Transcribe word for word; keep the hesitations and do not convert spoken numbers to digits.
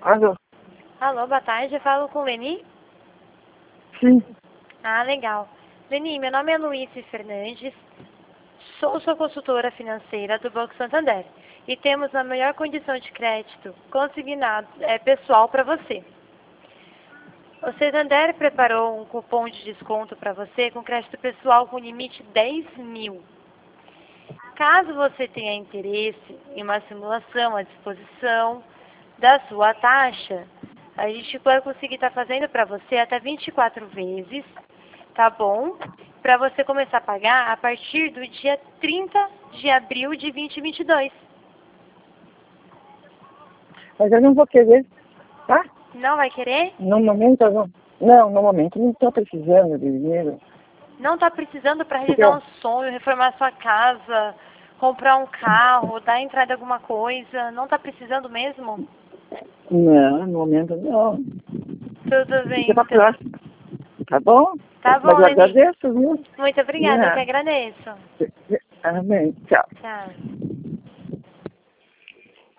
Alô? Alô, boa tarde, eu falo com Leni? Sim. Ah, legal. Leni, meu nome é Luísa Fernandes, sou sua consultora financeira do Banco Santander e temos a melhor condição de crédito consignado é, pessoal para você. O Santander preparou um cupom de desconto para você com crédito pessoal com limite dez mil. Caso você tenha interesse em uma simulação à disposição da sua taxa, a gente vai conseguir estar fazendo para você até vinte e quatro vezes, tá bom? Para você começar a pagar a partir do dia trinta de abril de dois mil e vinte e dois. Mas eu não vou querer, tá? Não vai querer? No momento eu não. Não, no momento eu não estou precisando de dinheiro. Não está precisando para Porque realizar um sonho, reformar sua casa, comprar um carro, dar entrada em alguma coisa? Não está precisando mesmo? Não, no momento não. Tudo bem, Fica pra então. próxima. Tá bom? Tá bom, Mas eu Leni. agradeço, viu? Muito obrigada, eu que Yeah. agradeço. Amém. Tchau. Tchau.